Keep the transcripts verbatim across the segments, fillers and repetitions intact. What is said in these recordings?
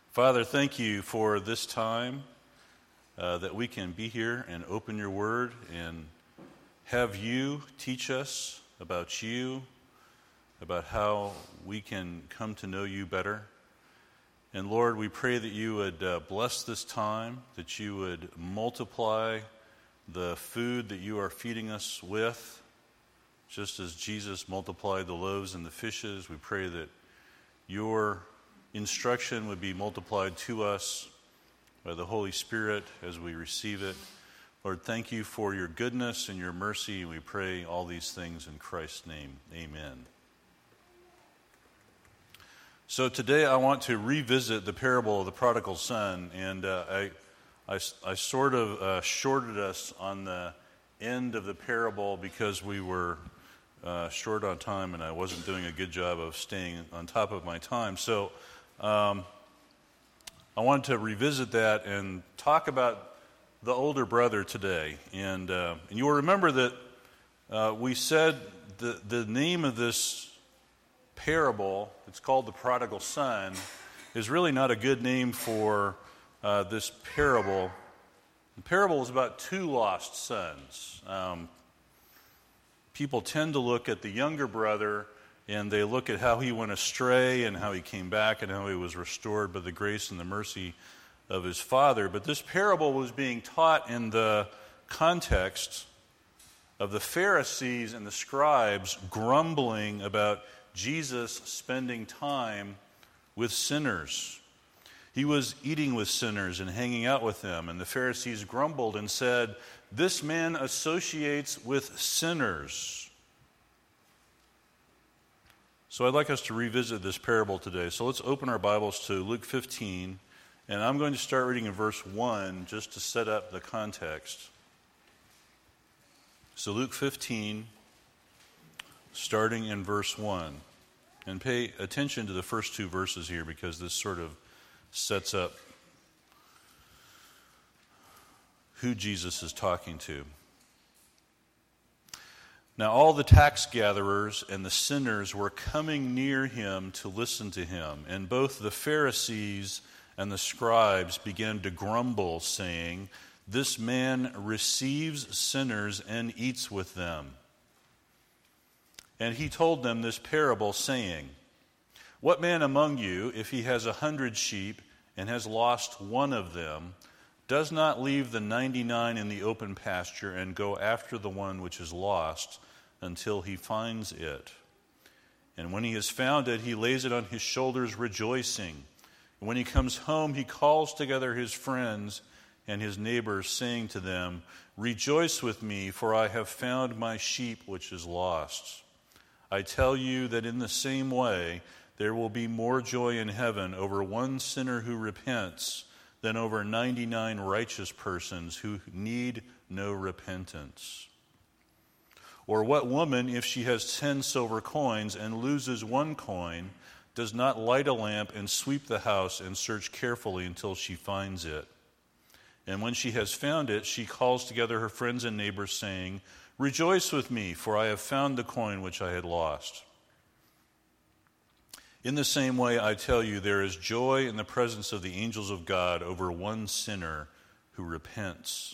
Father, thank you for this time uh, that we can be here and open your word and have you teach us about you, about how we can come to know you better. And Lord, we pray that you would uh, bless this time, that you would multiply the food that you are feeding us with, just as Jesus multiplied the loaves and the fishes. We pray that your instruction would be multiplied to us by the Holy Spirit as we receive it. Lord, thank you for your goodness and your mercy. We pray all these things in Christ's name. Amen. So today I want to revisit the parable of the prodigal son, and uh, I, I, I sort of uh, shorted us on the end of the parable because we were uh, short on time and I wasn't doing a good job of staying on top of my time. So um, I wanted to revisit that and talk about the older brother today. And, uh, and you will remember that uh, we said the, the name of this parable, it's called the prodigal son, is really not a good name for uh, this parable. The parable is about two lost sons. Um, people tend to look at the younger brother and they look at how he went astray and how he came back and how he was restored by the grace and the mercy of his father. But this parable was being taught in the context of the Pharisees and the scribes grumbling about Jesus spending time with sinners. He was eating with sinners and hanging out with them, and the Pharisees grumbled and said, "This man associates with sinners." So I'd like us to revisit this parable today. So let's open our Bibles to Luke fifteen, and I'm going to start reading in verse one just to set up the context. So Luke fifteen, starting in verse one. And pay attention to the first two verses here because this sort of sets up who Jesus is talking to. Now all the tax gatherers and the sinners were coming near him to listen to him, and both the Pharisees and the scribes began to grumble, saying, "This man receives sinners and eats with them." And he told them this parable, saying, "What man among you, if he has a hundred sheep and has lost one of them, does not leave the ninety-nine in the open pasture and go after the one which is lost until he finds it? And when he has found it, he lays it on his shoulders, rejoicing. And when he comes home, he calls together his friends and his neighbors, saying to them, 'Rejoice with me, for I have found my sheep which is lost.' I tell you that in the same way, there will be more joy in heaven over one sinner who repents than over ninety-nine righteous persons who need no repentance. Or what woman, if she has ten silver coins and loses one coin, does not light a lamp and sweep the house and search carefully until she finds it? And when she has found it, she calls together her friends and neighbors, saying, 'Rejoice with me, for I have found the coin which I had lost.' In the same way, I tell you, there is joy in the presence of the angels of God over one sinner who repents."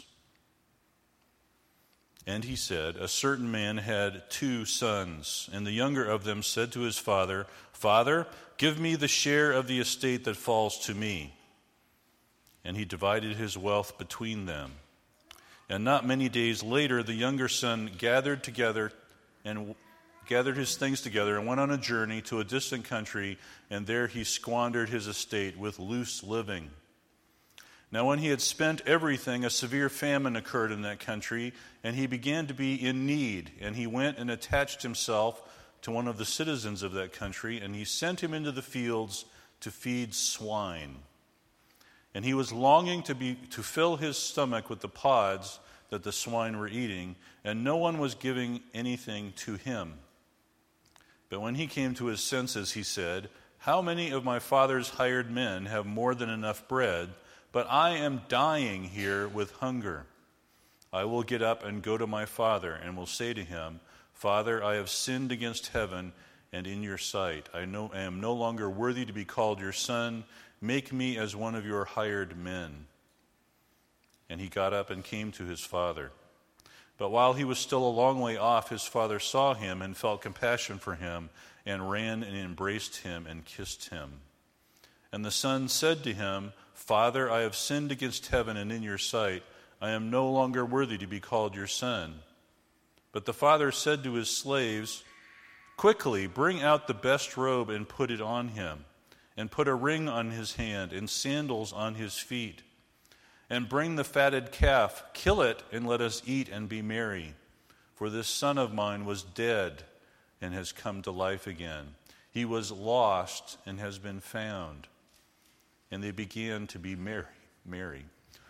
And he said, "A certain man had two sons, and the younger of them said to his father, 'Father, give me the share of the estate that falls to me.' And he divided his wealth between them. And not many days later, the younger son gathered together and gathered his things together and went on a journey to a distant country, and there he squandered his estate with loose living. Now when he had spent everything, a severe famine occurred in that country, and he began to be in need. And he went and attached himself to one of the citizens of that country, and he sent him into the fields to feed swine. And he was longing to be to fill his stomach with the pods that the swine were eating, and no one was giving anything to him. But when he came to his senses, he said, 'How many of my father's hired men have more than enough bread, but I am dying here with hunger? I will get up and go to my father, and will say to him, Father, I have sinned against heaven and in your sight. I, know, I am no longer worthy to be called your son. Make me as one of your hired men." And he got up and came to his father. But while he was still a long way off, his father saw him and felt compassion for him, and ran and embraced him and kissed him. And the son said to him, "Father, I have sinned against heaven and in your sight. I am no longer worthy to be called your son." But the father said to his slaves, "Quickly, bring out the best robe and put it on him, and put a ring on his hand and sandals on his feet. And bring the fatted calf, kill it, and let us eat and be merry. For this son of mine was dead and has come to life again. He was lost and has been found." And they began to be merry. merry.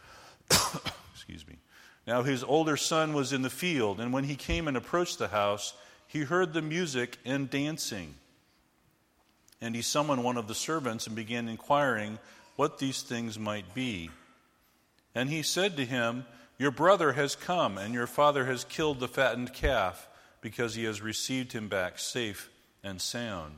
Excuse me. Now his older son was in the field, and when he came and approached the house, he heard the music and dancing. And he summoned one of the servants and began inquiring what these things might be. And he said to him, "Your brother has come, and your father has killed the fattened calf, because he has received him back safe and sound."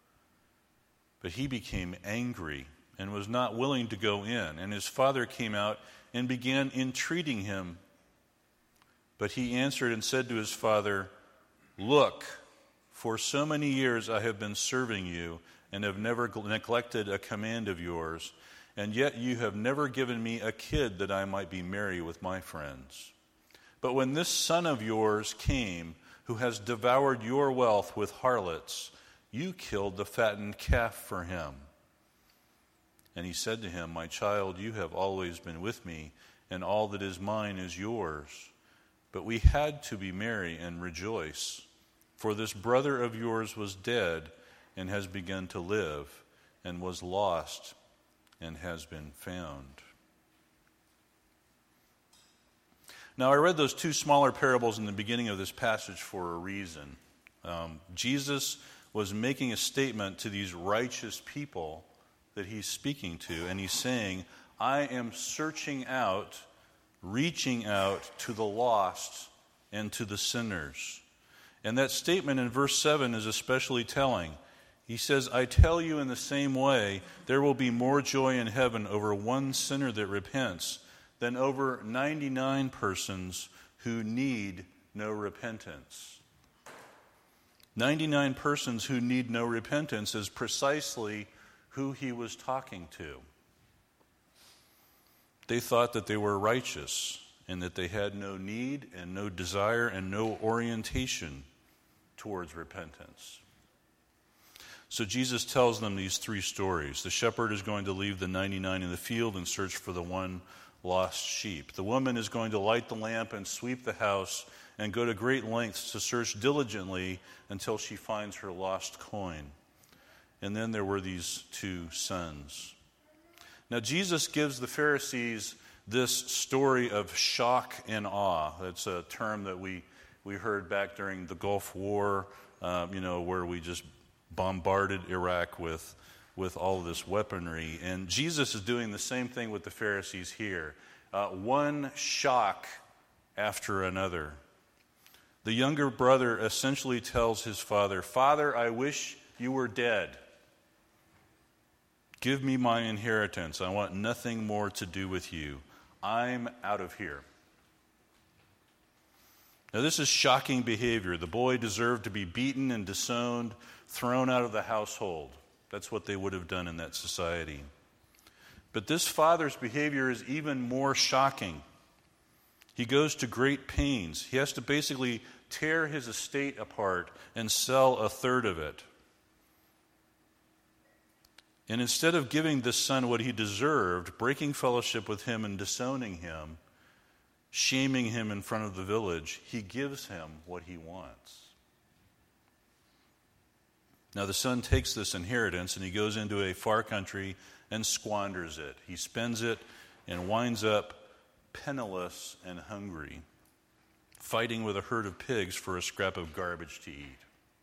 But he became angry and was not willing to go in. And his father came out and began entreating him. But he answered and said to his father, "Look, for so many years I have been serving you and have never neglected a command of yours, and yet you have never given me a kid that I might be merry with my friends. But when this son of yours came, who has devoured your wealth with harlots, you killed the fattened calf for him." And he said to him, "My child, you have always been with me, and all that is mine is yours. But we had to be merry and rejoice, for this brother of yours was dead and has begun to live, and was lost and has been found." Now, I read those two smaller parables in the beginning of this passage for a reason. Um, Jesus was making a statement to these righteous people that he's speaking to, and he's saying, "I am searching out, reaching out to the lost and to the sinners." And that statement in verse seven is especially telling. He says, "I tell you in the same way, there will be more joy in heaven over one sinner that repents than over ninety-nine persons who need no repentance." ninety-nine persons who need no repentance is precisely who he was talking to. They thought that they were righteous and that they had no need and no desire and no orientation towards repentance. So Jesus tells them these three stories. The shepherd is going to leave the ninety-nine in the field and search for the one lost sheep. The woman is going to light the lamp and sweep the house and go to great lengths to search diligently until she finds her lost coin. And then there were these two sons. Now Jesus gives the Pharisees this story of shock and awe. That's a term that we, we heard back during the Gulf War, uh, you know, where we just bombarded Iraq with, with all of this weaponry. And Jesus is doing the same thing with the Pharisees here. Uh, one shock after another. The younger brother essentially tells his father, "Father, I wish you were dead. Give me my inheritance. I want nothing more to do with you. I'm out of here." Now, this is shocking behavior. The boy deserved to be beaten and disowned, thrown out of the household. That's what they would have done in that society. But this father's behavior is even more shocking. He goes to great pains. He has to basically tear his estate apart and sell a third of it. And instead of giving this son what he deserved, breaking fellowship with him and disowning him, shaming him in front of the village, he gives him what he wants. Now the son takes this inheritance and he goes into a far country and squanders it. He spends it and winds up penniless and hungry, fighting with a herd of pigs for a scrap of garbage to eat.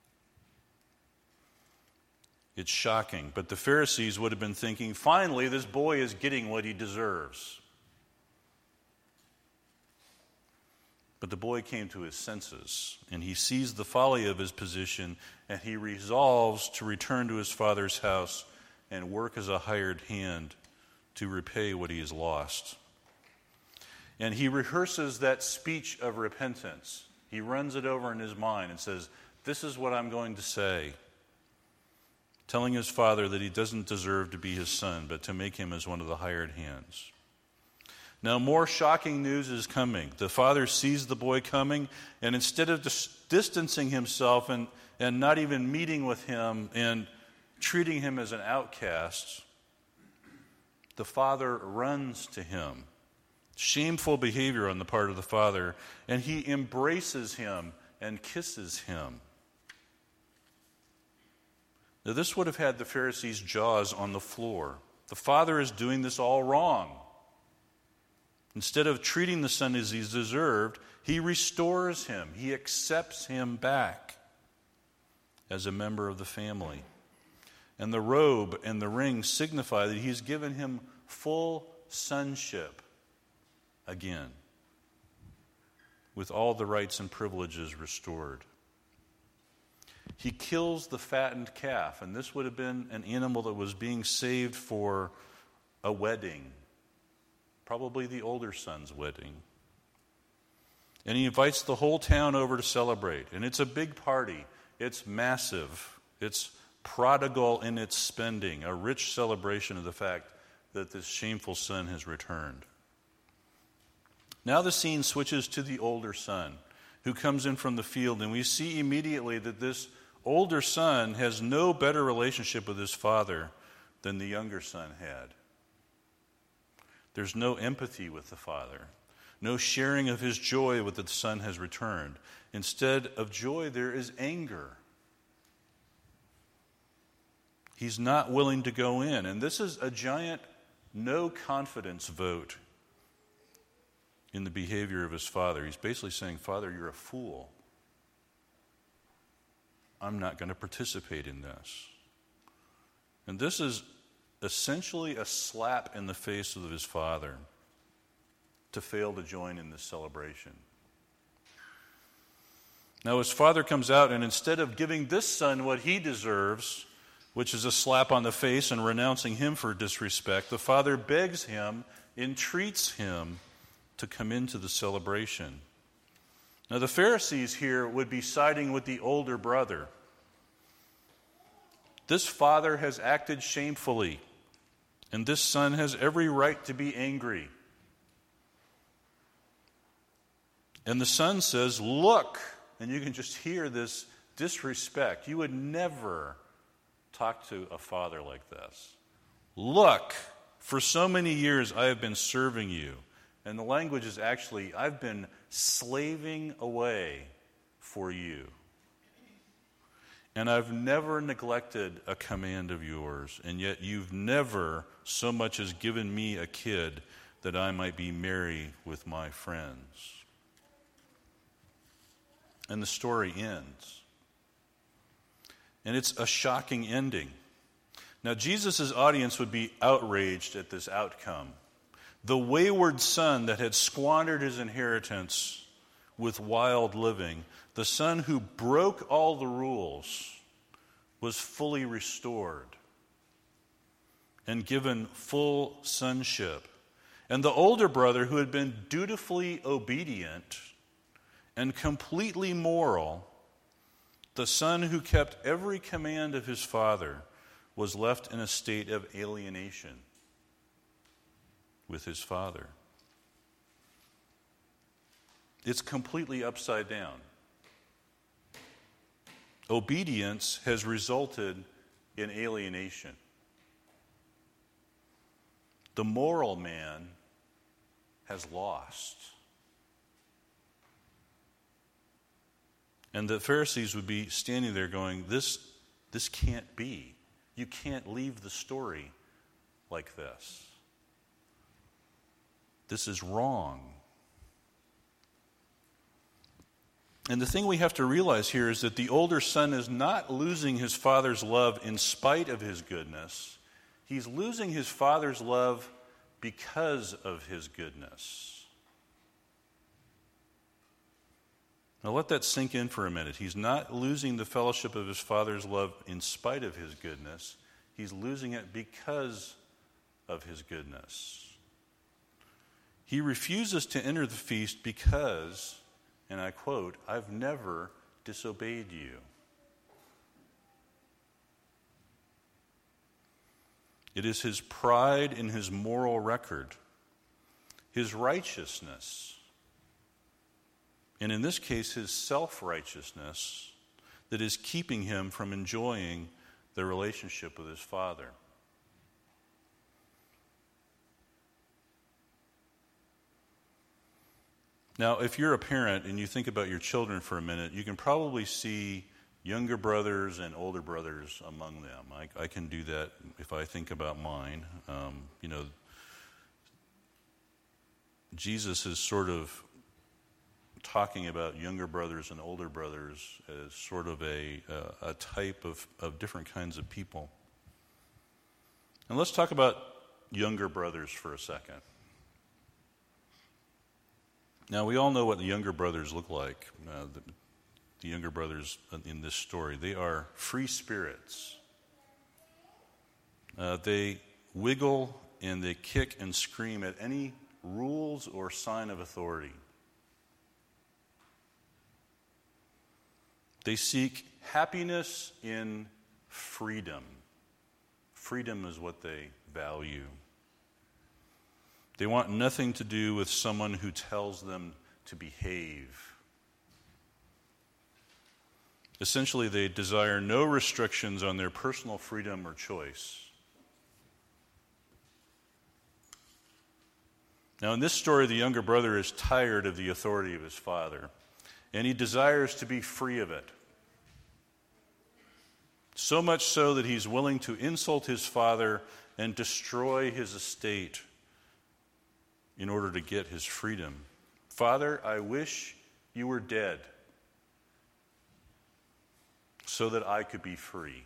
It's shocking, but the Pharisees would have been thinking, finally, this boy is getting what he deserves. But the boy came to his senses, and he sees the folly of his position, and he resolves to return to his father's house and work as a hired hand to repay what he has lost. And he rehearses that speech of repentance. He runs it over in his mind and says, "This is what I'm going to say," telling his father that he doesn't deserve to be his son, but to make him as one of the hired hands. Now, more shocking news is coming. The father sees the boy coming, and instead of dis- distancing himself and, and not even meeting with him and treating him as an outcast, the father runs to him. Shameful behavior on the part of the father, and he embraces him and kisses him. Now, this would have had the Pharisees' jaws on the floor. The father is doing this all wrong. Instead of treating the son as he's deserved, he restores him. He accepts him back as a member of the family. And the robe and the ring signify that he's given him full sonship again, with all the rights and privileges restored. He kills the fattened calf, and this would have been an animal that was being saved for a wedding, probably the older son's wedding. And he invites the whole town over to celebrate. And it's a big party. It's massive. It's prodigal in its spending, a rich celebration of the fact that this shameful son has returned. Now the scene switches to the older son, who comes in from the field, and we see immediately that this older son has no better relationship with his father than the younger son had. There's no empathy with the father, no sharing of his joy with the son has returned. Instead of joy, there is anger. He's not willing to go in, and this is a giant no confidence vote in the behavior of his father. He's basically saying, "Father, you're a fool. I'm not going to participate in this." And this is essentially a slap in the face of his father to fail to join in this celebration. Now his father comes out, and instead of giving this son what he deserves, which is a slap on the face and renouncing him for disrespect, the father begs him, entreats him to come into the celebration. Now the Pharisees here would be siding with the older brother. This father has acted shamefully, and this son has every right to be angry. And the son says, "Look," and you can just hear this disrespect. You would never talk to a father like this. "Look, for so many years I have been serving you." And the language is actually, "I've been slaving away for you. And I've never neglected a command of yours, and yet you've never so much as given me a kid that I might be merry with my friends." And the story ends. And it's a shocking ending. Now, Jesus' audience would be outraged at this outcome. The wayward son that had squandered his inheritance with wild living, the son who broke all the rules, was fully restored and given full sonship. And the older brother, who had been dutifully obedient and completely moral, the son who kept every command of his father, was left in a state of alienation with his father. It's completely upside down. Obedience has resulted in alienation. The moral man has lost. And the Pharisees would be standing there going, this, this can't be. You can't leave the story like this. This is wrong. And the thing we have to realize here is that the older son is not losing his father's love in spite of his goodness. He's losing his father's love because of his goodness. Now let that sink in for a minute. He's not losing the fellowship of his Father's love in spite of his goodness. He's losing it because of his goodness. He refuses to enter the feast because, and I quote, "I've never disobeyed you." It is his pride in his moral record, his righteousness, and in this case, his self-righteousness, that is keeping him from enjoying the relationship with his Father. Now, if you're a parent and you think about your children for a minute, you can probably see younger brothers and older brothers among them. I, I can do that if I think about mine. Um, you know, Jesus is sort of talking about younger brothers and older brothers as sort of a, uh, a type of, of different kinds of people. And let's talk about younger brothers for a second. Now, we all know what the younger brothers look like, uh, the, the younger brothers in this story. They are free spirits. Uh, they wiggle and they kick and scream at any rules or sign of authority. They seek happiness in freedom. Freedom is what they value. They want nothing to do with someone who tells them to behave. Essentially, they desire no restrictions on their personal freedom or choice. Now, in this story, the younger brother is tired of the authority of his father, and he desires to be free of it. So much so that he's willing to insult his father and destroy his estate in order to get his freedom. "Father, I wish you were dead so that I could be free.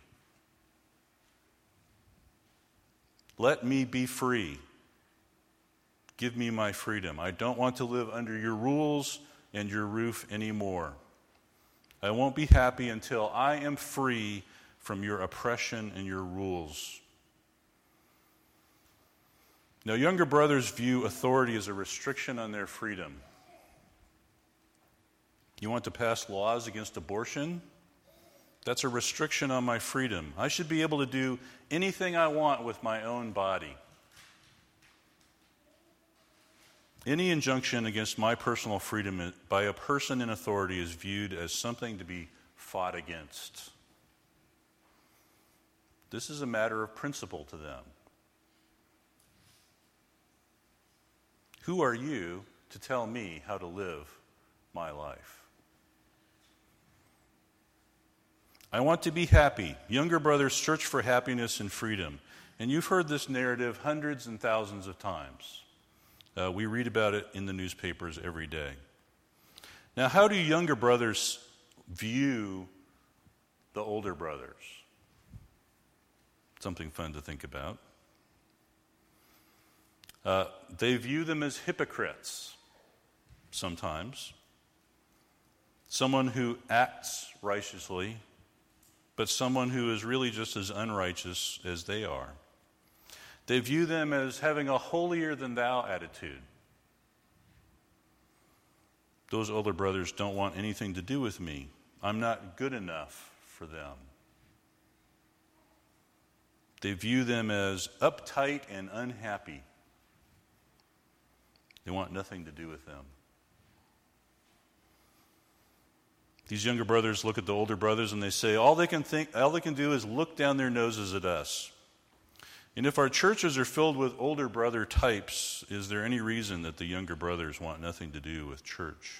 Let me be free. Give me my freedom. I don't want to live under your rules and your roof anymore. I won't be happy until I am free from your oppression and your rules." Now, younger brothers view authority as a restriction on their freedom. You want to pass laws against abortion? That's a restriction on my freedom. I should be able to do anything I want with my own body. Any injunction against my personal freedom by a person in authority is viewed as something to be fought against. This is a matter of principle to them. Who are you to tell me how to live my life? I want to be happy. Younger brothers search for happiness and freedom. And you've heard this narrative hundreds and thousands of times. Uh, we read about it in the newspapers every day. Now, how do younger brothers view the older brothers? Something fun to think about. Uh, they view them as hypocrites sometimes. Someone who acts righteously, but someone who is really just as unrighteous as they are. They view them as having a holier-than-thou attitude. Those older brothers don't want anything to do with me. I'm not good enough for them. They view them as uptight and unhappy. They want nothing to do with them. These younger brothers look at the older brothers and they say, all they can think, all they can do is look down their noses at us. And if our churches are filled with older brother types, is there any reason that the younger brothers want nothing to do with church?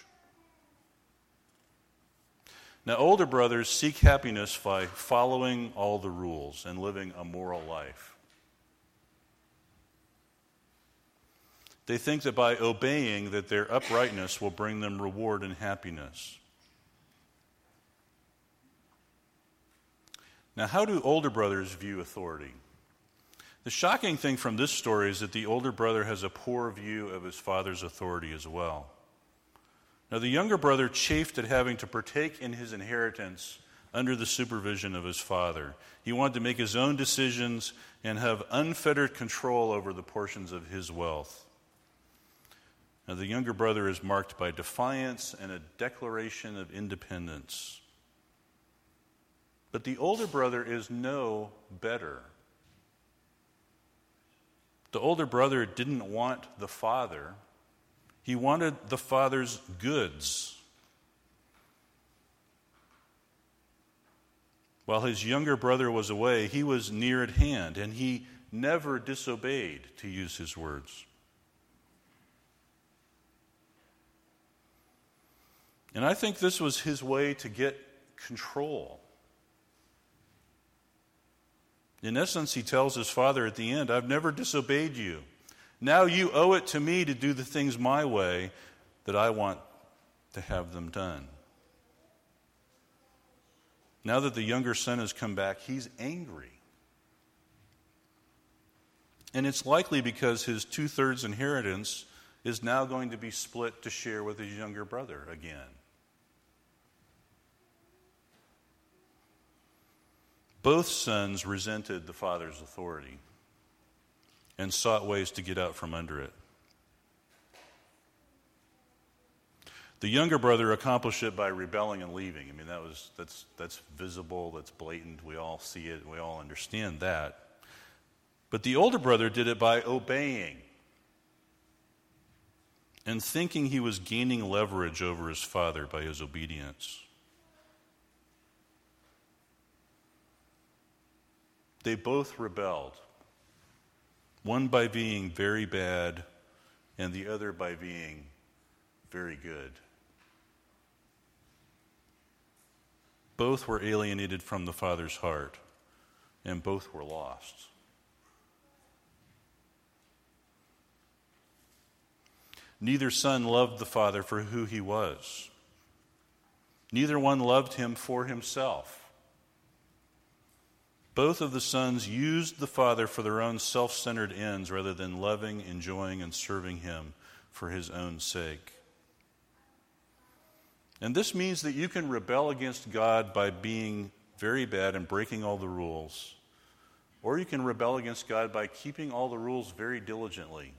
Now, older brothers seek happiness by following all the rules and living a moral life. They think that by obeying, that their uprightness will bring them reward and happiness. Now, how do older brothers view authority? The shocking thing from this story is that the older brother has a poor view of his father's authority as well. Now the younger brother chafed at having to partake in his inheritance under the supervision of his father. He wanted to make his own decisions and have unfettered control over the portions of his wealth. Now the younger brother is marked by defiance and a declaration of independence. But the older brother is no better. The older brother didn't want the father. He wanted the father's goods. While his younger brother was away, he was near at hand, and he never disobeyed, to use his words. And I think this was his way to get control. In essence, he tells his father at the end, I've never disobeyed you. Now you owe it to me to do the things my way that I want to have them done. Now that the younger son has come back, he's angry. And it's likely because his two-thirds inheritance is now going to be split to share with his younger brother again. Both sons resented the father's authority and sought ways to get out from under it. The younger brother accomplished it by rebelling and leaving. I mean, that was that's that's visible, that's blatant. We all see it, we all understand that. But the older brother did it by obeying and thinking he was gaining leverage over his father by his obedience. They both rebelled, one by being very bad and the other by being very good. Both were alienated from the Father's heart, and both were lost. Neither son loved the Father for who he was. Neither one loved him for himself. Both of the sons used the Father for their own self-centered ends rather than loving, enjoying, and serving him for his own sake. And this means that you can rebel against God by being very bad and breaking all the rules, or you can rebel against God by keeping all the rules very diligently.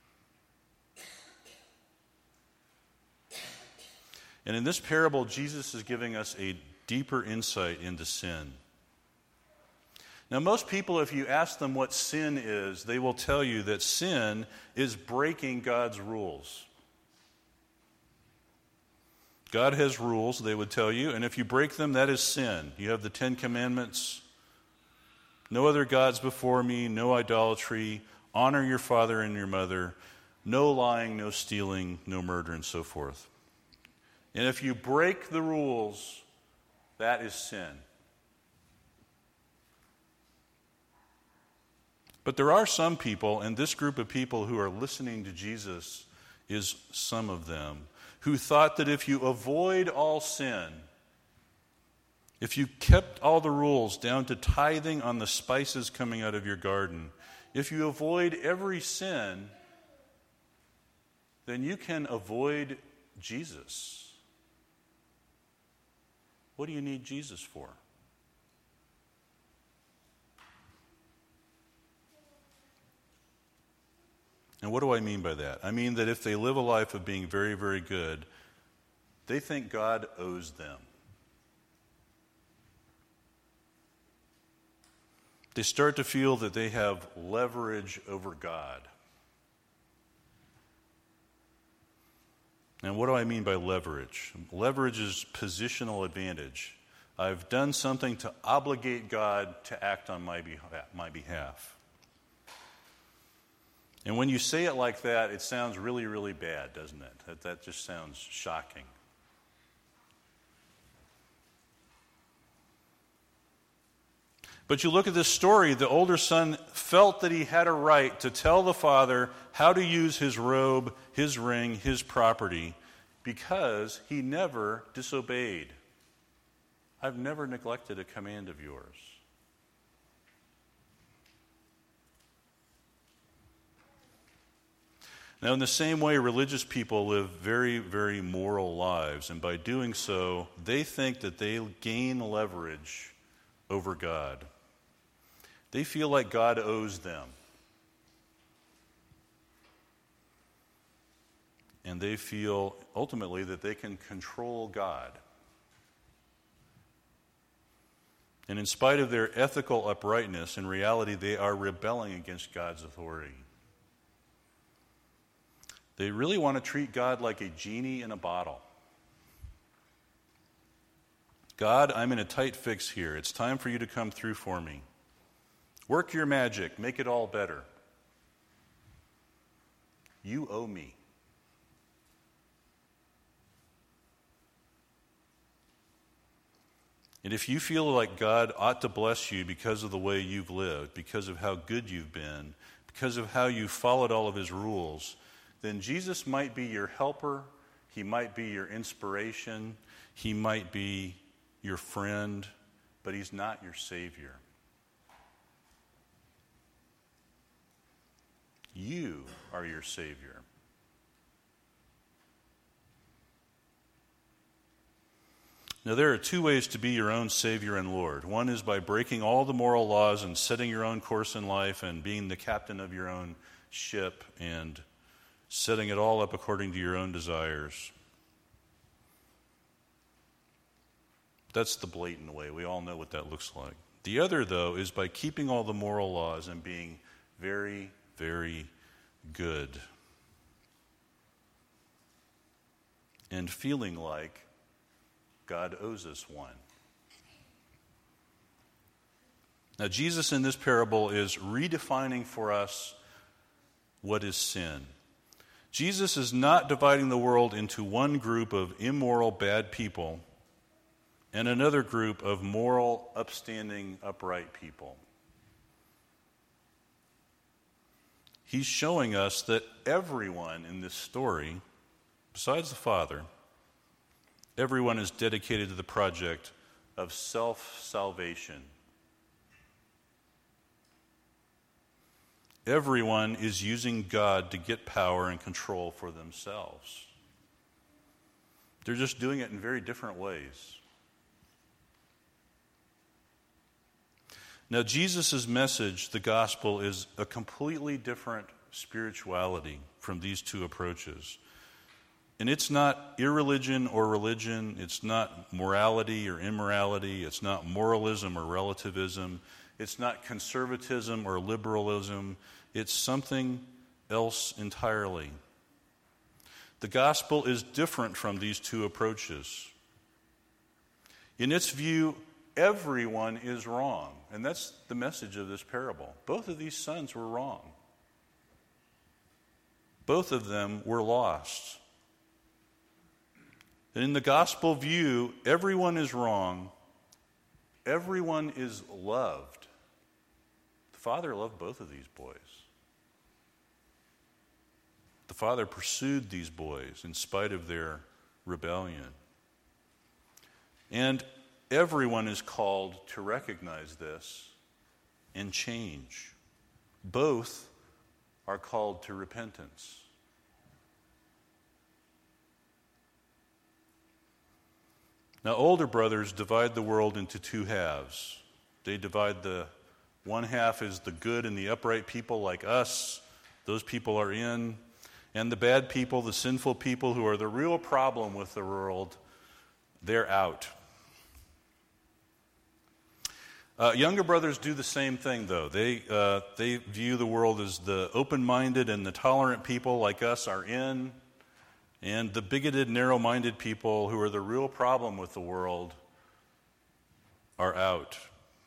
And in this parable, Jesus is giving us a deeper insight into sin. Now, most people, if you ask them what sin is, they will tell you that sin is breaking God's rules. God has rules, they would tell you, and if you break them, that is sin. You have the Ten Commandments, no other gods before me, no idolatry, honor your father and your mother, no lying, no stealing, no murder, and so forth. And if you break the rules, that is sin. But there are some people, and this group of people who are listening to Jesus is some of them, who thought that if you avoid all sin, if you kept all the rules down to tithing on the spices coming out of your garden, if you avoid every sin, then you can avoid Jesus. What do you need Jesus for? And what do I mean by that? I mean that if they live a life of being very, very good, they think God owes them. They start to feel that they have leverage over God. And what do I mean by leverage? Leverage is positional advantage. I've done something to obligate God to act on my behalf. My behalf. And when you say it like that, it sounds really, really bad, doesn't it? That, that just sounds shocking. But you look at this story, the older son felt that he had a right to tell the father how to use his robe, his ring, his property, because he never disobeyed. I've never neglected a command of yours. Now, in the same way, religious people live very, very moral lives, and by doing so, they think that they gain leverage over God. They feel like God owes them. And they feel, ultimately, that they can control God. And in spite of their ethical uprightness, in reality, they are rebelling against God's authority. They really want to treat God like a genie in a bottle. God, I'm in a tight fix here. It's time for you to come through for me. Work your magic. Make it all better. You owe me. And if you feel like God ought to bless you because of the way you've lived, because of how good you've been, because of how you've followed all of his rules, then Jesus might be your helper, he might be your inspiration, he might be your friend, but he's not your Savior. You are your Savior. Now, there are two ways to be your own Savior and Lord. One is by breaking all the moral laws and setting your own course in life and being the captain of your own ship and setting it all up according to your own desires. That's the blatant way. We all know what that looks like. The other, though, is by keeping all the moral laws and being very, very good. And feeling like God owes us one. Now, Jesus in this parable is redefining for us what is sin. Jesus is not dividing the world into one group of immoral, bad people and another group of moral, upstanding, upright people. He's showing us that everyone in this story, besides the Father, everyone is dedicated to the project of self-salvation. Everyone is using God to get power and control for themselves. They're just doing it in very different ways. Now, Jesus' message, the gospel, is a completely different spirituality from these two approaches. And it's not irreligion or religion. It's not morality or immorality. It's not moralism or relativism. It's not conservatism or liberalism. It's something else entirely. The gospel is different from these two approaches. In its view, everyone is wrong. And that's the message of this parable. Both of these sons were wrong. Both of them were lost. And in the gospel view, everyone is wrong. Everyone is loved. The Father loved both of these boys. The Father pursued these boys in spite of their rebellion. And everyone is called to recognize this and change. Both are called to repentance. Now, older brothers divide the world into two halves. They divide the one half is the good and the upright people like us. Those people are in. And the bad people, the sinful people who are the real problem with the world, they're out. Uh, younger brothers do the same thing, though. They uh, they view the world as the open-minded and the tolerant people like us are in. And the bigoted, narrow-minded people who are the real problem with the world are out.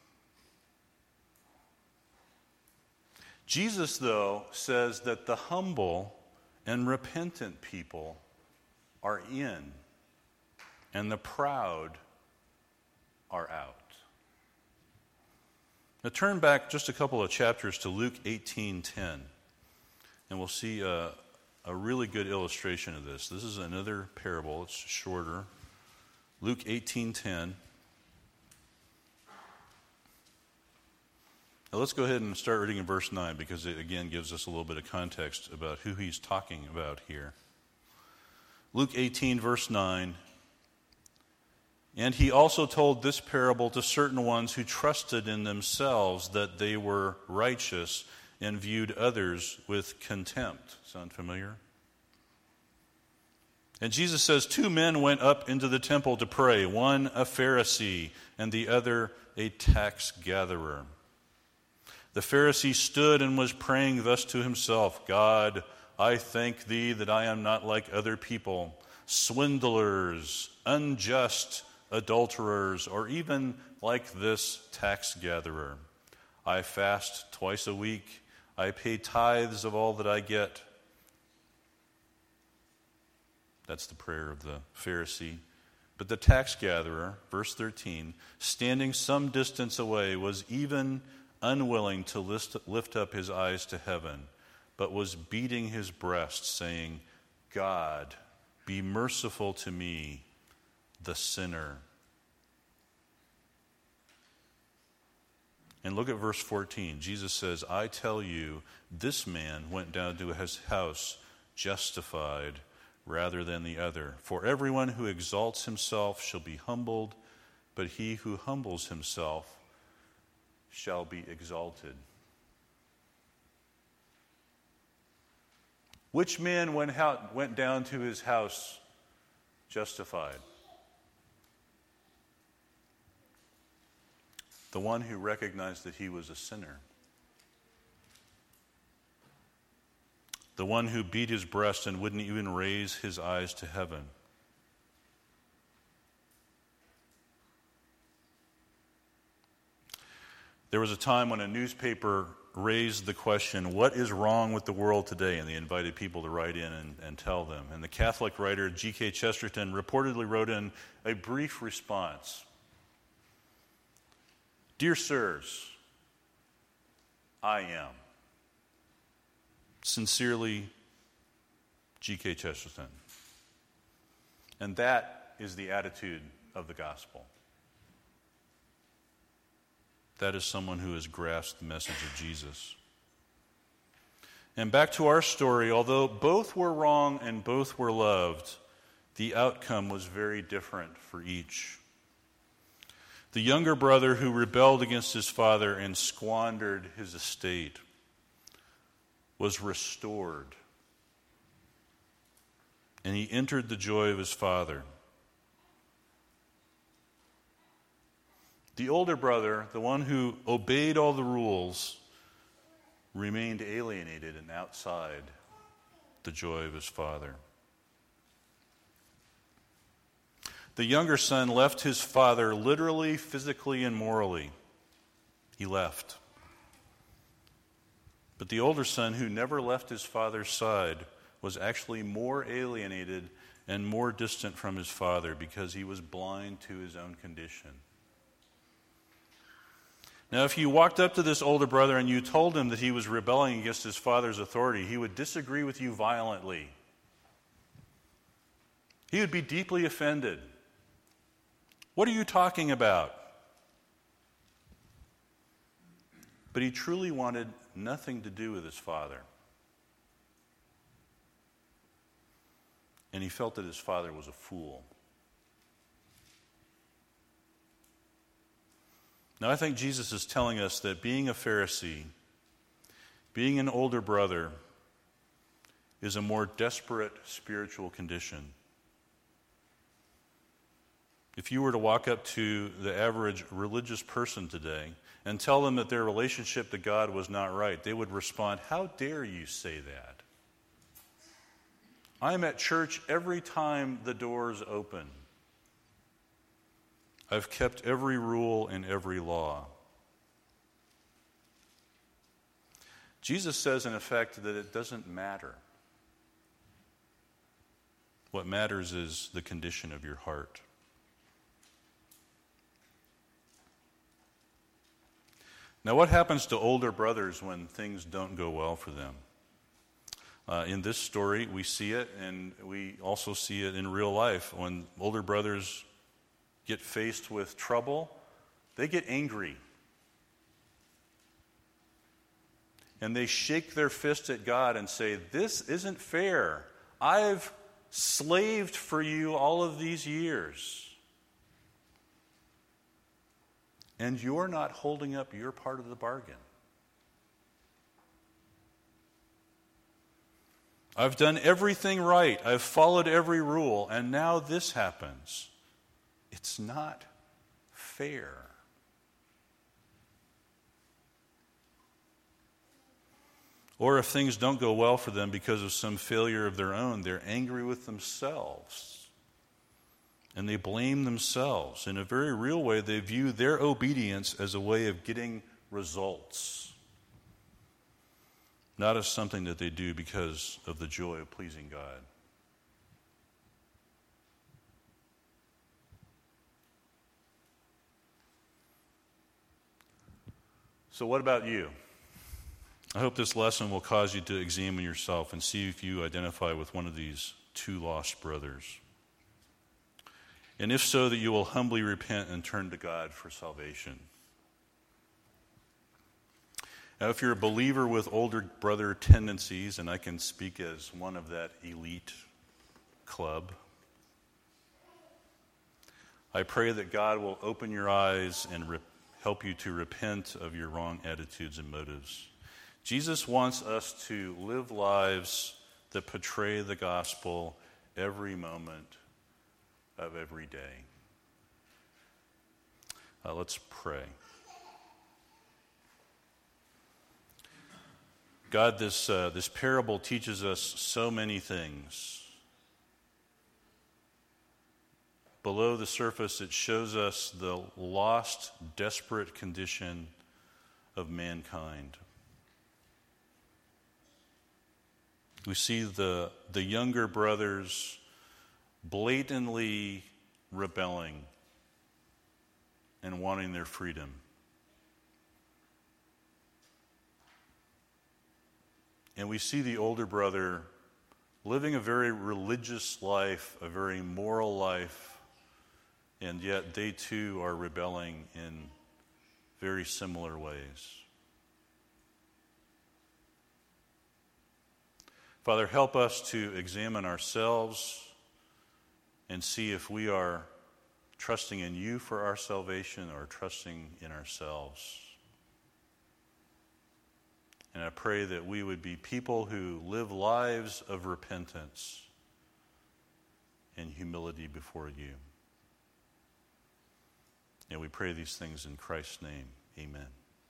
Jesus, though, says that the humble and repentant people are in, and the proud are out. Now turn back just a couple of chapters to Luke eighteen ten, and we'll see a, a really good illustration of this. This is another parable. It's shorter. Luke eighteen ten. Now let's go ahead and start reading in verse nine, because it again gives us a little bit of context about who he's talking about here. Luke eighteen, verse nine. And he also told this parable to certain ones who trusted in themselves that they were righteous and viewed others with contempt. Sound familiar? And Jesus says, two men went up into the temple to pray, one a Pharisee and the other a tax gatherer. The Pharisee stood and was praying thus to himself, God, I thank thee that I am not like other people, swindlers, unjust, adulterers, or even like this tax gatherer. I fast twice a week. I pay tithes of all that I get. That's the prayer of the Pharisee. But the tax gatherer, verse thirteen, standing some distance away, was even unwilling to lift, lift up his eyes to heaven, but was beating his breast, saying, God, be merciful to me, the sinner. And look at verse fourteen. Jesus says, I tell you, this man went down to his house justified rather than the other. For everyone who exalts himself shall be humbled, but he who humbles himself shall be exalted. Which man went out, went down to his house justified? The one who recognized that he was a sinner. The one who beat his breast and wouldn't even raise his eyes to heaven. There was a time when a newspaper raised the question, what is wrong with the world today? And they invited people to write in and, and tell them. And the Catholic writer G K Chesterton reportedly wrote in a brief response. Dear sirs, I am. Sincerely, G K Chesterton. And that is the attitude of the gospel. That is someone who has grasped the message of Jesus. And back to our story, although both were wrong and both were loved, the outcome was very different for each. The younger brother who rebelled against his father and squandered his estate was restored. And he entered the joy of his father. The older brother, the one who obeyed all the rules, remained alienated and outside the joy of his father. The younger son left his father literally, physically, and morally. He left. But the older son, who never left his father's side, was actually more alienated and more distant from his father because he was blind to his own condition. Now, if you walked up to this older brother and you told him that he was rebelling against his father's authority, he would disagree with you violently. He would be deeply offended. What are you talking about? But he truly wanted nothing to do with his father. And he felt that his father was a fool. Now, I think Jesus is telling us that being a Pharisee, being an older brother, is a more desperate spiritual condition. If you were to walk up to the average religious person today and tell them that their relationship to God was not right, they would respond, "How dare you say that? I'm at church every time the doors open. I've kept every rule and every law." Jesus says, in effect, that it doesn't matter. What matters is the condition of your heart. Now, what happens to older brothers when things don't go well for them? Uh, in this story, we see it, and we also see it in real life. When older brothers get faced with trouble, they get angry. And they shake their fist at God and say, this isn't fair. I've slaved for you all of these years. And you're not holding up your part of the bargain. I've done everything right. I've followed every rule. And now this happens. It's not fair. Or if things don't go well for them because of some failure of their own, they're angry with themselves. And they blame themselves. In a very real way, they view their obedience as a way of getting results, not as something that they do because of the joy of pleasing God. So what about you? I hope this lesson will cause you to examine yourself and see if you identify with one of these two lost brothers. And if so, that you will humbly repent and turn to God for salvation. Now, if you're a believer with older brother tendencies, and I can speak as one of that elite club, I pray that God will open your eyes and re- help you to repent of your wrong attitudes and motives. Jesus wants us to live lives that portray the gospel every moment of every day. Uh, let's pray. God, this uh, this parable teaches us so many things. Below the surface, it shows us the lost, desperate condition of mankind. We see the, the younger brothers blatantly rebelling and wanting their freedom. And we see the older brother living a very religious life, a very moral life, and yet they too are rebelling in very similar ways. Father, help us to examine ourselves and see if we are trusting in you for our salvation or trusting in ourselves. And I pray that we would be people who live lives of repentance and humility before you. And we pray these things in Christ's name. Amen.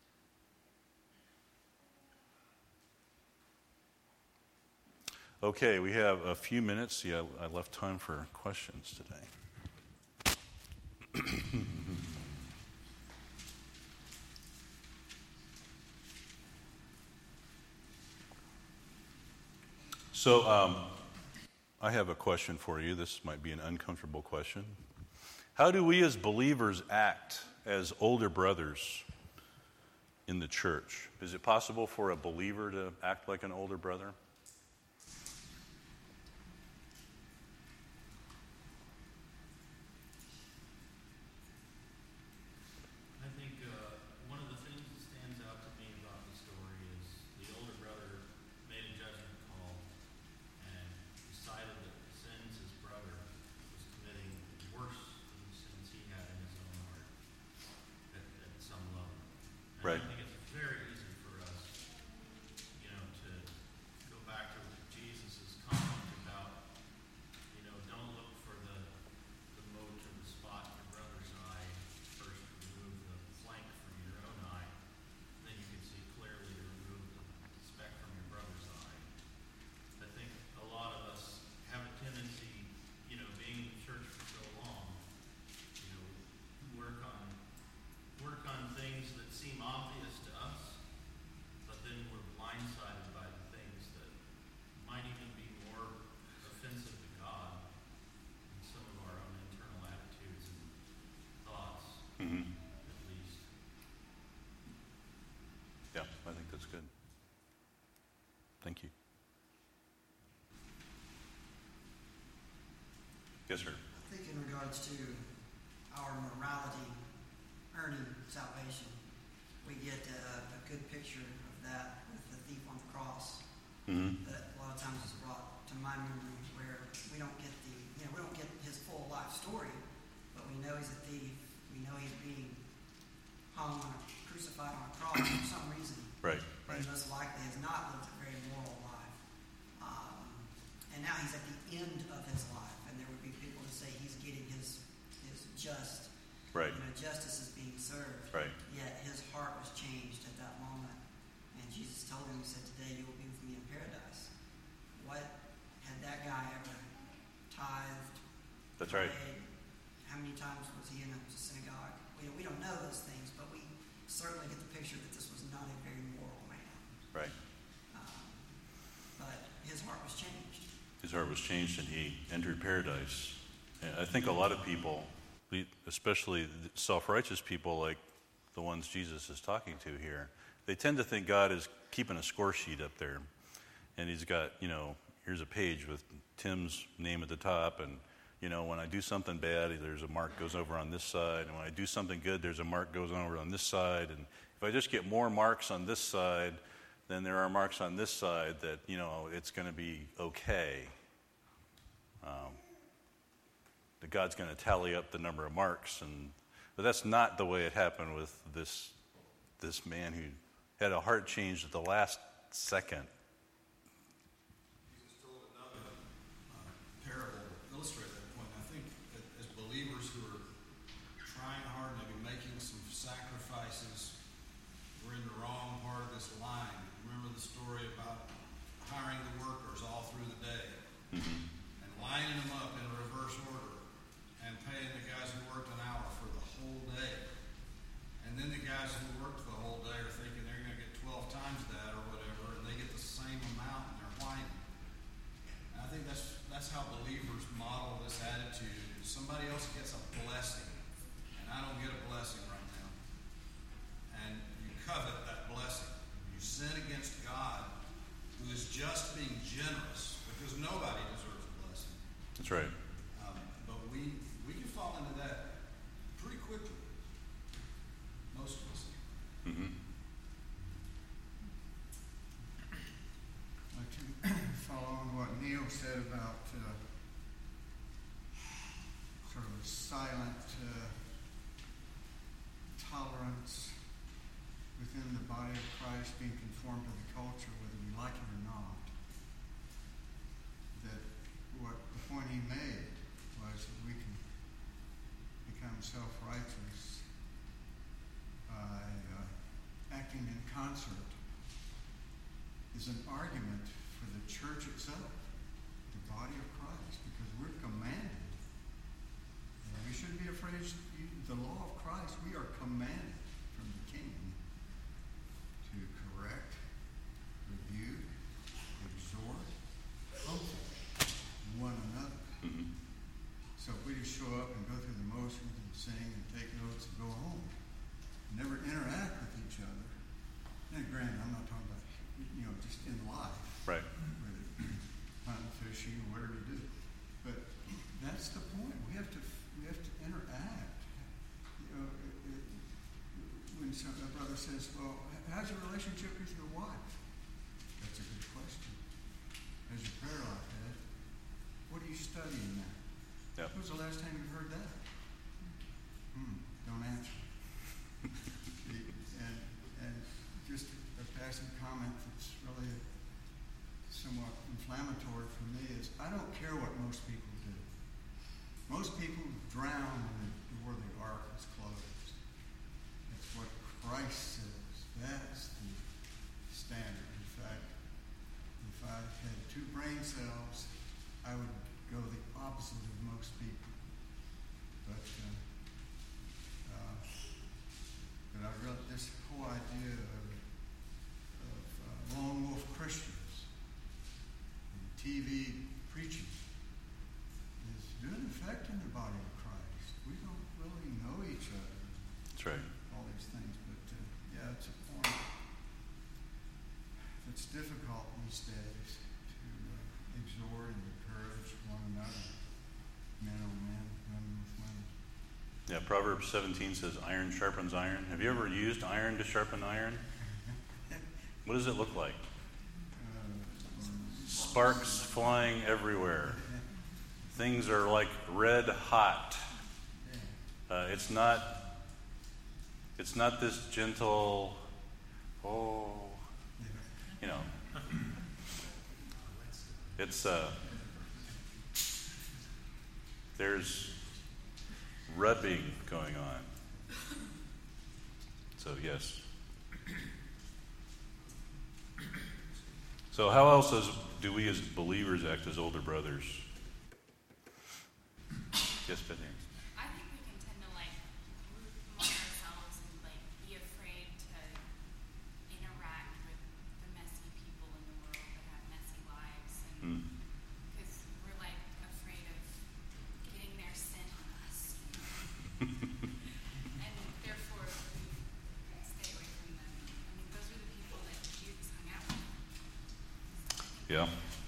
Okay, we have a few minutes. Yeah, I left time for questions today. So, um, I have a question for you. This might be an uncomfortable question. How do we as believers act as older brothers in the church? Is it possible for a believer to act like an older brother? Right. I think it's very easy for us, you know, to go back to Jesus' comment about, you know, don't look for the, the mote or the spot in your brother's eye. First remove the plank from your own eye. Then you can see clearly to remove the speck from your brother's eye. I think a lot of us have a tendency, you know, being in the church for so long, you know, work on work on things that seem obvious to us, but then we're blindsided by the things that might even be more offensive to God than some of our own internal attitudes and thoughts, Mm-hmm. at least. Yeah, I think that's good. Thank you. Yes, sir. I think in regards to our morality earning salvation, we get a, a good picture of that with the Mm-hmm. that a lot of times is brought to my memory, where we don't get the, you know, we don't get his full life story, but we know he's a thief. We know he's being hung on a, crucified on a cross for some reason. Right. But he most likely has not lived a very moral life. Um, and now he's at the end of his life, and there would be people who say he's getting his his just. Right. You know, justice is being served. Right. Yet his heart was changed at that moment. And Jesus told him, he said, today you will be with me in paradise. What had that guy ever tithed? That's right. Prayed? How many times was he in a synagogue? We, we don't know those things, but we certainly get the picture that this was not a very moral man. Right. Um, but his heart was changed. His heart was changed and he entered paradise. And I think a lot of people, especially self-righteous people like the ones Jesus is talking to here, they tend to think God is keeping a score sheet up there. And he's got, you know, here's a page with Tim's name at the top. And, you know, when I do something bad, there's a mark goes over on this side. And when I do something good, there's a mark goes over on this side. And if I just get more marks on this side, then there are marks on this side that, you know, it's going to be okay. Um, that God's going to tally up the number of marks, and but that's not the way it happened with this this man who had a heart change at the last second. Jesus told another uh, parable to illustrate that point. I think that as believers who are trying hard, maybe making some sacrifices, we're in the wrong part of this line. Remember the story about hiring the workers all through the day Mm-hmm. and lining them up in reverse order, and paying the guys who worked an hour for the whole day. And then the guys who worked the whole day are thinking they're going to get twelve times that or whatever, and they get the same amount, and they're whining. And I think that's that's how believers model this attitude. Somebody else gets a blessing, and I don't get a blessing right now. And you covet that blessing. You sin against God, who is just being generous, because nobody deserves a blessing. That's right. Um, but we we can fall into that pretty quickly. Most of us. Mm-hmm. I'd like to follow on what Neil said about uh, sort of a silent uh, tolerance within the body of Christ, being conformed to the culture, whether we like it or not. That what the point he made was that we can become self-righteous by uh, acting in concert is an argument for the church itself, the body of Christ, because we're commanded. And we shouldn't be afraid. The law of Christ, we are commanded from the King to correct, rebuke, exhort, comfort one another. Mm-hmm. So if we just show up and go through the motions and sing and take notes and go home, never interact with each other. And granted, I'm not talking about, you know, just in life. Right. Whether hunting, fishing, or whatever you do. But that's the point. We have to we have to interact. You know, it, it, when some, a brother says, well, how's your relationship with your wife? That's a good question. How's your prayer life, Ed? What are you studying now? Yep. When was the last time you heard that? Hmm, don't answer. and, and just a passing comment that's really somewhat inflammatory for me is I don't care what most people do. Most people drown when the door of the ark is closed. That's what Christ says. That's the standard. In fact, if I had two brain cells, I would go the opposite of most people. But uh, uh, but I read this whole idea of, of uh, lone wolf Christians and T V preaching is doing an effect in the body of Christ. We don't really know each other. That's right. All these things, but uh, yeah, it's a point that's difficult these days to uh, exhort and encourage one another, men on men, women with women. Yeah, Proverbs seventeen says iron sharpens iron. Have you ever used iron to sharpen iron? What does it look like? Uh, sparks flying everywhere. Things are like red hot. Uh, it's not. It's not this gentle. Oh, you know. It's uh. There's rubbing going on. So yes. So how else does, do we as believers act as older brothers? Yes, Bethany? I think we can tend to like root among ourselves and like be afraid to interact with the messy people in the world that have messy lives, and because mm. we're like afraid of getting their sin on us, and therefore we stay away from them. I mean, those are the people that Jesus hung out with. Yeah.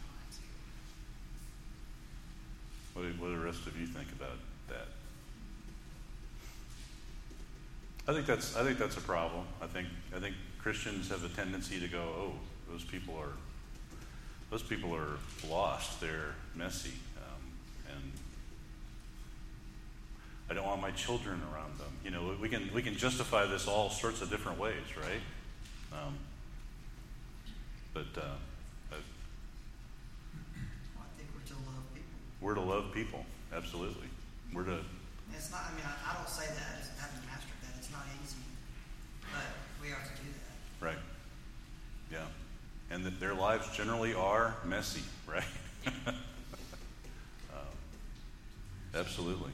What do, what do the rest of you think about that? I think that's I think that's a problem. I think I think Christians have a tendency to go, oh, those people are those people are lost. They're messy, um, and I don't want my children around them. You know, we can we can justify this all sorts of different ways, right? Um, but. Uh, We're to love people, absolutely. We're to. It's not. I mean, I, I don't say that as having mastered that. It's not easy, but we are to do that. Right. Yeah, and that their lives generally are messy, right? um, absolutely.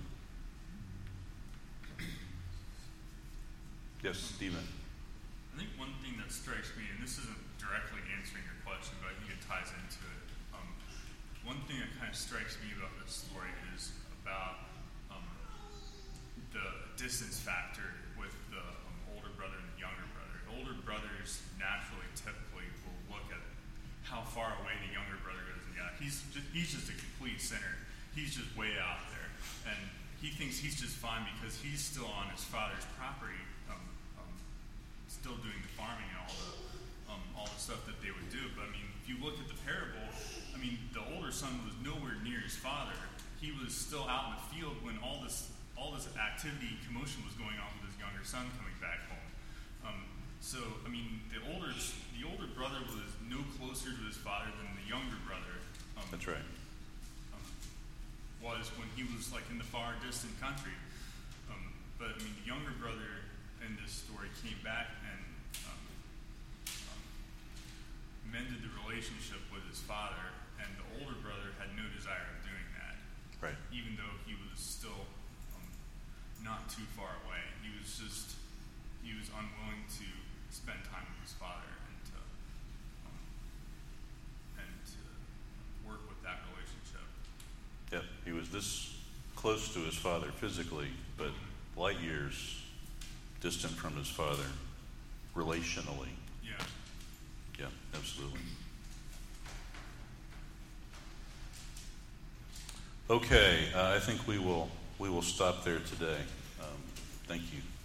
Yes, Stephen. I think one thing that strikes me, and this isn't directly answering your question, but I think it ties into it. Um, one thing that kind of strikes me about this story is about um, the distance factor with the um, older brother and the younger brother. Older brothers naturally, typically, will look at how far away the younger brother is. And yeah, he's just, he's just a complete sinner. He's just way out there, and he thinks he's just fine because he's still on his father's property, um, um, still doing the farming and all the um, all the stuff that they would do. But I mean, if you look at the parable, I mean, the older son was nowhere near his father. He was still out in the field when all this all this activity, commotion was going on with his younger son coming back home. Um, so, I mean, the older the older brother was no closer to his father than the younger brother. Um, That's right. Um, was when he was like in the far distant country. Um, but I mean, the younger brother in this story came back and um, um, mended the relationship with his father. And the older brother had no desire of doing that. Right. Even though he was still um, not too far away. He was just, he was unwilling to spend time with his father and to, um, and to work with that relationship. Yep. He was this close to his father physically, but light years distant from his father relationally. Yeah. Yeah, absolutely. Okay, uh, I think we will we will stop there today. Um, thank you.